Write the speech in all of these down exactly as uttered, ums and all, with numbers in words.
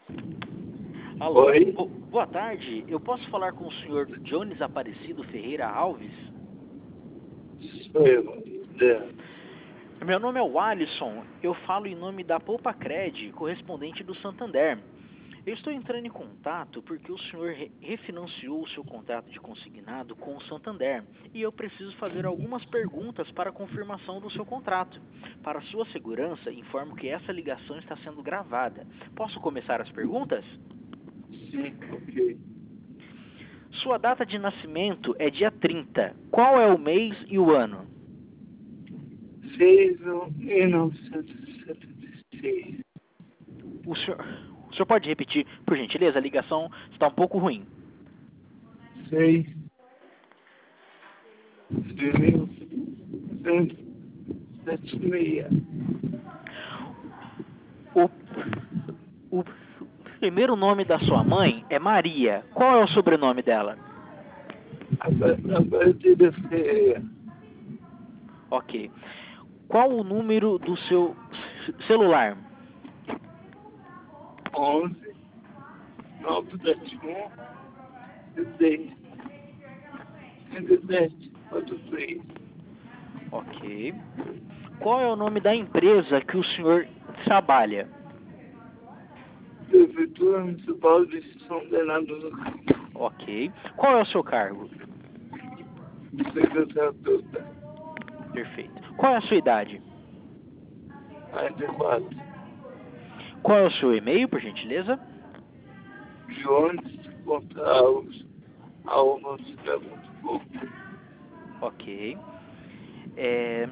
Alô? Oi? Bo- boa tarde, eu posso falar com o senhor Jones Aparecido Ferreira Alves? Sou eu. É. Meu nome é o Alisson, eu falo em nome da Poupa Cred, correspondente do Santander. Eu estou entrando em contato porque o senhor re- refinanciou o seu contrato de consignado com o Santander e eu preciso fazer algumas perguntas para a confirmação do seu contrato. Para sua segurança, informo que essa ligação está sendo gravada. Posso começar as perguntas? Sim, ok. Sua data de nascimento é dia trinta. Qual é o mês e o ano? seis de mil novecentos e setenta e seis. O senhor, o senhor pode repetir, por gentileza? A ligação está um pouco ruim. seis de mil novecentos e setenta e seis. O, o primeiro nome da sua mãe é Maria. Qual é o sobrenome dela? Aparecida Ferreira. Ok. Qual o número do seu c- celular? onze, nove sete um, seis, cinco sete, quatro três. Ok. Qual é o nome da empresa que o senhor trabalha? Prefeitura Municipal de São Bernardo do Campo. Ok. Qual é o seu cargo? Secretário Perfeito. Qual é a sua idade? quarenta e quatro. Qual é o seu e-mail, por gentileza? Jones Gonçalves, alvo de Pernambuco. Ok. É,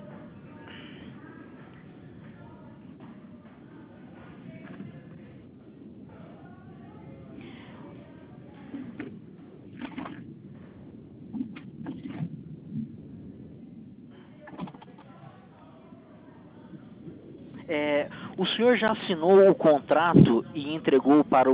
é, o senhor já assinou o contrato e entregou para o...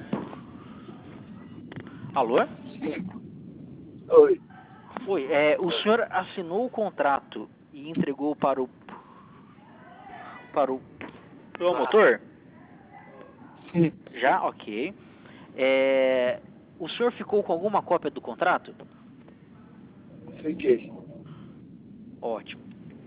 Alô? Oi, Oi, é, o senhor assinou o contrato e entregou para o... Para o promotor? sim, Já? Ok. É, o senhor ficou com alguma cópia do contrato? fiquei. Ótimo.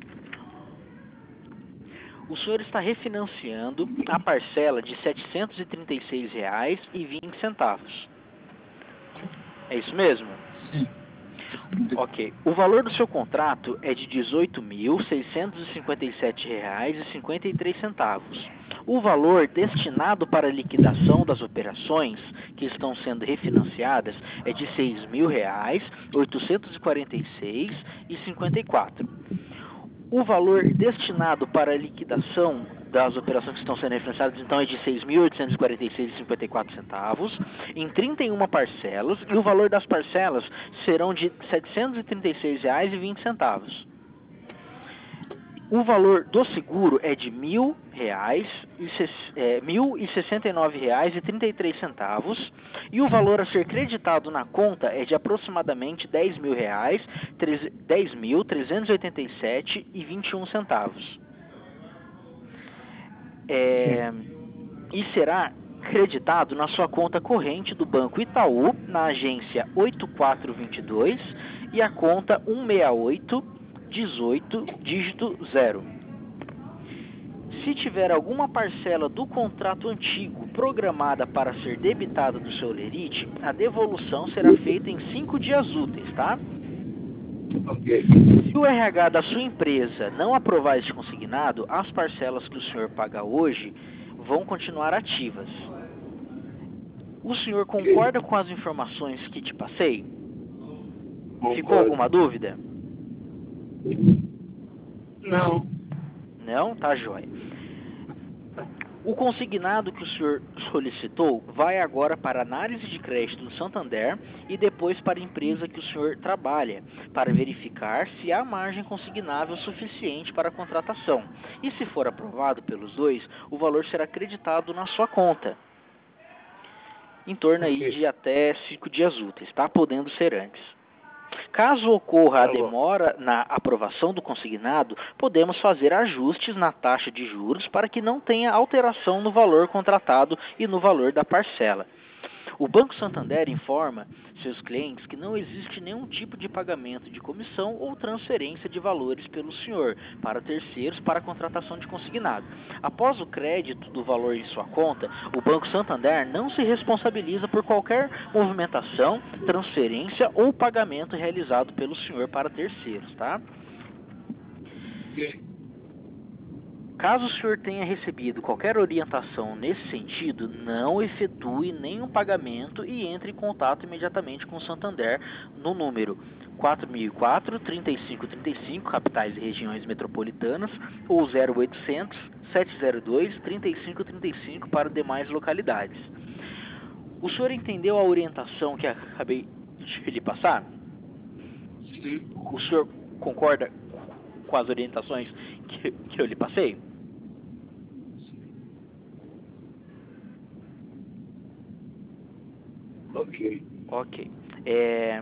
O senhor está refinanciando a parcela de setecentos e trinta e seis reais e vinte centavos. É isso mesmo? Sim, Ok. O valor do seu contrato é de dezoito mil seiscentos e cinquenta e sete reais e cinquenta e três centavos. O valor destinado para a liquidação das operações que estão sendo refinanciadas é de seis mil reais oitocentos e quarenta e seis e cinquenta e quatro. O valor destinado para a liquidação das operações que estão sendo refinanciadas, então, é de seis mil oitocentos e quarenta e seis reais e cinquenta e quatro centavos, em trinta e uma parcelas, e o valor das parcelas serão de setecentos e trinta e seis reais e vinte centavos. O valor do seguro é de mil reais e é, mil e sessenta e nove reais e trinta e três centavos, e o valor a ser creditado na conta é de aproximadamente dez mil reais, dez mil trezentos e oitenta e sete e vinte e um centavos. É, e será creditado na sua conta corrente do Banco Itaú, na agência oito quatro dois dois e a conta um seis oito um oito, dígito zero. Se tiver alguma parcela do contrato antigo programada para ser debitada do seu lerite, a devolução será feita em cinco dias úteis, tá? ok. Se o R H da sua empresa não aprovar esse consignado, as parcelas que o senhor paga hoje vão continuar ativas. O senhor concorda com as informações que te passei? Ficou Concordo. alguma dúvida? Não, Não? Tá jóia. O consignado que o senhor solicitou vai agora para análise de crédito do Santander e depois para a empresa que o senhor trabalha, para verificar se há margem consignável suficiente para a contratação. E se for aprovado pelos dois, o valor será creditado na sua conta, em torno aí ok. de até cinco dias úteis, tá? Podendo ser antes. Caso ocorra a Tá bom. demora na aprovação do consignado, podemos fazer ajustes na taxa de juros para que não tenha alteração no valor contratado e no valor da parcela. O Banco Santander informa seus clientes que não existe nenhum tipo de pagamento de comissão ou transferência de valores pelo senhor para terceiros para a contratação de consignado. Após o crédito do valor em sua conta, o Banco Santander não se responsabiliza por qualquer movimentação, transferência ou pagamento realizado pelo senhor para terceiros, tá? Ok. Caso o senhor tenha recebido qualquer orientação nesse sentido, não efetue nenhum pagamento e entre em contato imediatamente com o Santander no número quatro mil e quatro, trinta e cinco trinta e cinco, capitais e regiões metropolitanas, ou zero oitocentos, sete zero dois, trinta e cinco trinta e cinco para demais localidades. O senhor entendeu a orientação que acabei de lhe passar? Sim. O senhor concorda com as orientações que, que eu lhe passei? Ok. Ok. É...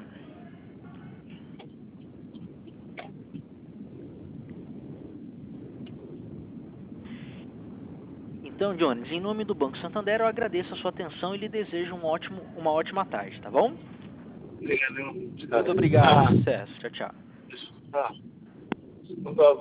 Então, Jones, em nome do Banco Santander, eu agradeço a sua atenção e lhe desejo um ótimo, uma ótima tarde, tá bom? Obrigado. Muito obrigado, sucesso. Tchau, tchau. Ah. Tá.